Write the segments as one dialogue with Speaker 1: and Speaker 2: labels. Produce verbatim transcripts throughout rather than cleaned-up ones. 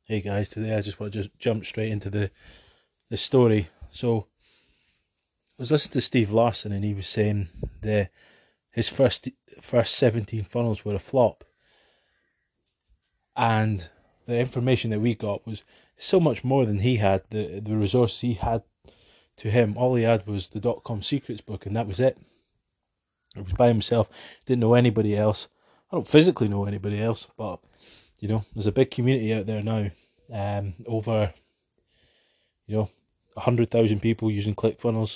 Speaker 1: Hey guys, today I just want to just jump straight into the, the story. So I was listening to Steve Larsen and he was saying the his first first seventeen funnels were a flop. And the information that we got was so much more than he had. The the resources he had to him, all he had was the dot com secrets book, and that was it. It was by himself, didn't know anybody else. I don't physically know anybody else, but you know, there's a big community out there now. Um, over, you know, a hundred thousand people using ClickFunnels.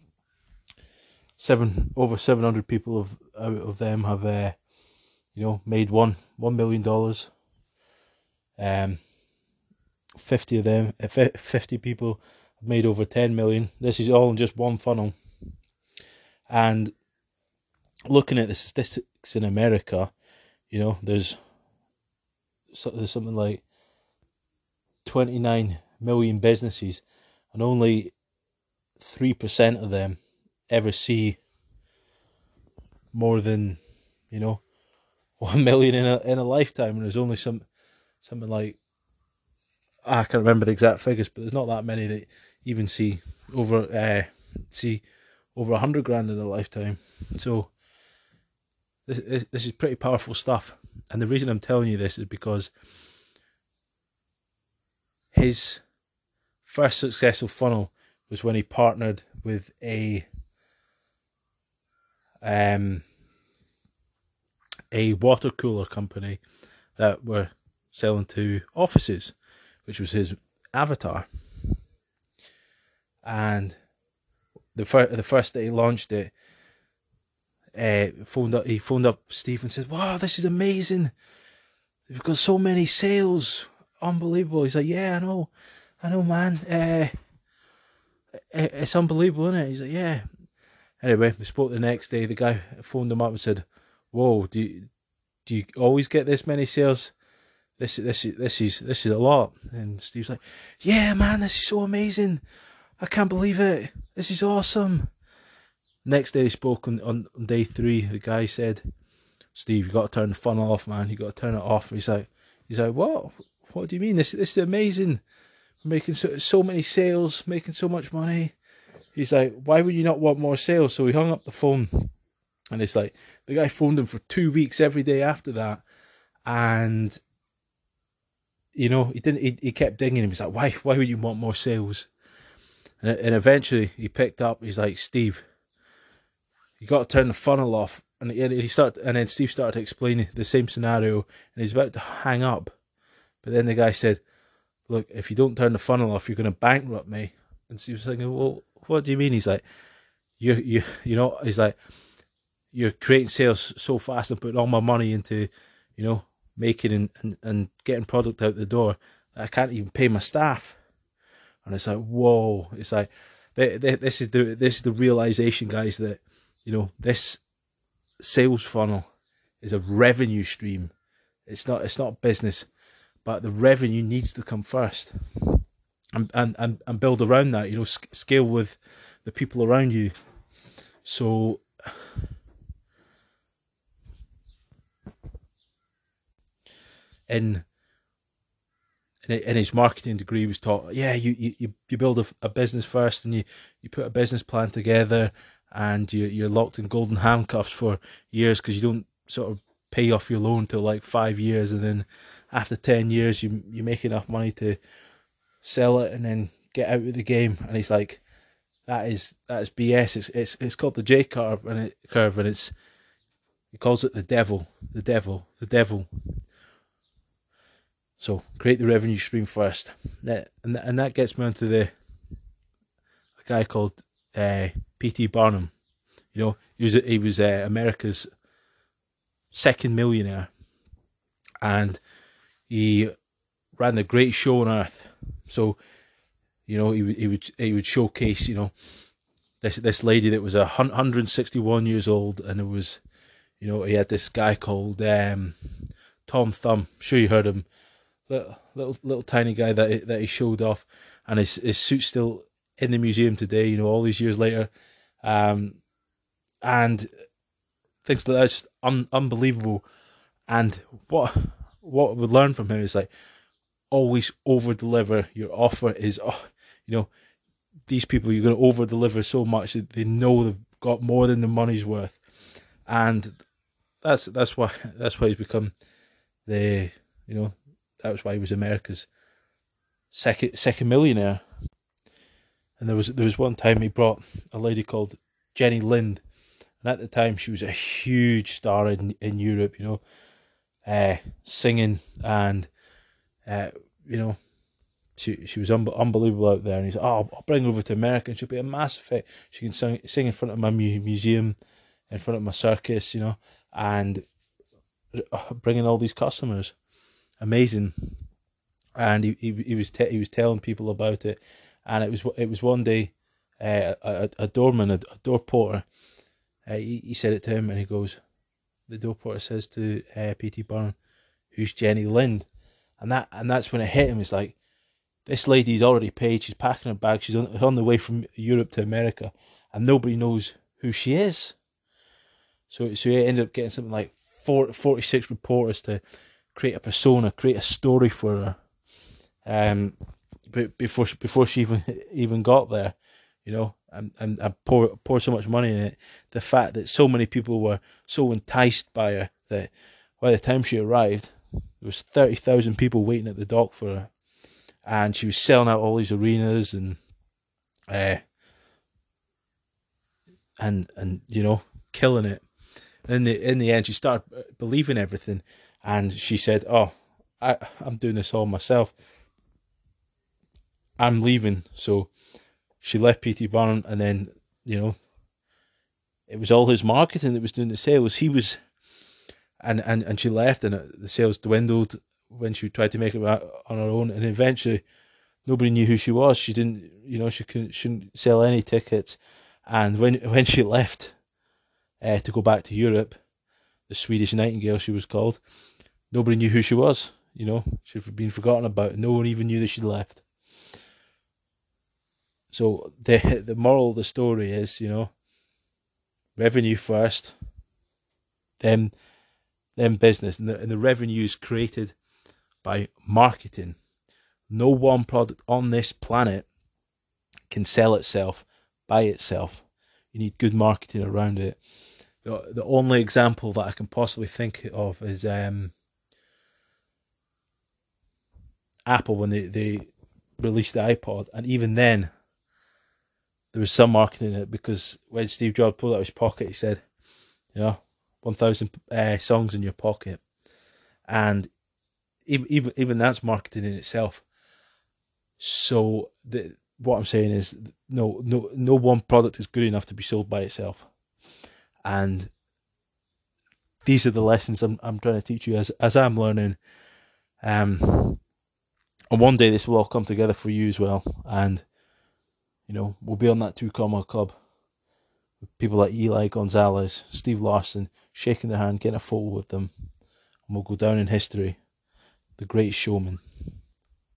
Speaker 1: Seven over seven hundred people of out of them have, uh, you know, made one one million dollars. Um, fifty of them, uh, fifty people have made over ten million. This is all in just one funnel. And looking at the statistics in America, you know, there's there's something like twenty-nine million businesses, and only three percent of them ever see more than, you know, one million in a in a lifetime. And there's only some something like, I can't remember the exact figures, but there's not that many that even see over uh, see over a hundred grand in a lifetime. So this, this this is pretty powerful stuff. And the reason I'm telling you this is because his first successful funnel was when he partnered with a um a water cooler company that were selling to offices, which was his avatar. And the first the first day he launched it, uh, phoned up he phoned up Steve and said, "Wow, this is amazing! We've got so many sales, unbelievable." He's like, "Yeah, I know, I know, man. Uh, it's unbelievable, isn't it?" He's like, "Yeah." Anyway, we spoke the next day. The guy phoned him up and said, "Whoa, do you, do you always get this many sales? This this this is this is a lot." And Steve's like, "Yeah, man, this is so amazing. I can't believe it. This is awesome." Next day they spoke on, on, on day three. The guy said, "Steve, you got to turn the funnel off, man. You got to turn it off." He's like, he's like, "What? What do you mean? This this is amazing. We're making so so many sales, making so much money." He's like, "Why would you not want more sales?" So he hung up the phone, and it's like the guy phoned him for two weeks every day after that, and you know he didn't. He, he kept dinging him. He's like, "Why? Why would you want more sales?" And and eventually he picked up. He's like, "Steve, you got to turn the funnel off." And he started, and then Steve started to explain the same scenario, and he's about to hang up, but then the guy said, "Look, if you don't turn the funnel off, you're going to bankrupt me." And Steve's thinking, "Well, what do you mean?" He's like, "You, you, you know," he's like, "You're creating sales so fast and putting all my money into, you know, making and, and, and getting product out the door that I can't even pay my staff." And it's like, whoa! It's like, this is the this is the realization, guys, that, you know, this sales funnel is a revenue stream. It's not it's not business, but the revenue needs to come first, and and and, and build around that. You know, scale with the people around you. So in in his marketing degree, he was taught, yeah, you you you build a, a business first, and you you put a business plan together, and you you're locked in golden handcuffs for years because you don't sort of pay off your loan till like five years, and then after ten years you you make enough money to sell it and then get out of the game. And he's like, that is that is B S. It's it's it's called the J curve, and it curve, and it's he calls it the devil, the devil, the devil. So create the revenue stream first, and and that gets me onto the a guy called uh, P T Barnum. You know, he was he was uh, America's second millionaire, and he ran the Great Show on Earth. So, you know, he he would he would showcase, you know, this this lady that was a hundred sixty-one years old, and it was, you know, he had this guy called um, Tom Thumb. I'm sure you heard him. Little, little little tiny guy that he, that he showed off, and his his suit's still in the museum today. You know, all these years later, um, and things like that, just un, unbelievable. And what what we learn from him is like, always over deliver. Your offer is, oh, you know, these people, you're going to over deliver so much that they know they've got more than the money's worth, and that's that's why that's why he's become the, you know, that was why he was America's second second millionaire. And there was there was one time he brought a lady called Jenny Lind, and at the time she was a huge star in in Europe, you know, uh, singing, and uh, you know, she she was un- unbelievable out there. And he's like, oh, I'll bring her over to America, and she'll be a massive hit. She can sing sing in front of my mu- museum, in front of my circus, you know, and uh, bringing all these customers, amazing. And he he, he was te- he was telling people about it, and it was it was one day, uh, a, a doorman, a, a door porter, uh, he, he said it to him, and he goes, the door porter says to uh, P T Barnum, "Who's Jenny Lind?" And that and that's when it hit him. It's like, this lady's already paid. She's packing her bag. She's on, on the way from Europe to America, and nobody knows who she is. So so he ended up getting something like forty, forty-six reporters to create a persona, create a story for her. Um, but before before she even even got there, you know, and and I pour pour so much money in it. The fact that so many people were so enticed by her that by the time she arrived, there was thirty thousand people waiting at the dock for her, and she was selling out all these arenas, and uh, and and you know, killing it. And in the in the end, she started believing everything, and she said, "Oh, I I'm doing this all myself. I'm leaving." So she left P T Barnum, and then, you know, it was all his marketing that was doing the sales. He was, and and, and she left, and the sales dwindled when she tried to make it on her own, and eventually nobody knew who she was. She didn't, you know, she couldn't shouldn't sell any tickets, and when when she left uh, to go back to Europe, the Swedish Nightingale she was called, nobody knew who she was. You know, she'd been forgotten about. No one even knew that she'd left. So the the moral of the story is, you know, revenue first, then then business, and the, and the revenue is created by marketing. No one product on this planet can sell itself by itself. You need good marketing around it. The, the only example that I can possibly think of is um, Apple when they, they released the iPod, and even then there was some marketing in it, because when Steve Jobs pulled out his pocket, he said, you know, one thousand uh, songs in your pocket, and even even even that's marketing in itself. So the what I'm saying is, no no no one product is good enough to be sold by itself, and these are the lessons I'm I'm trying to teach you as as I'm learning. Um, and one day this will all come together for you as well, and you know, we'll be on that two comma club with people like Eli Gonzalez, Steve Larson, shaking their hand, getting a photo with them, and we'll go down in history, the great showman.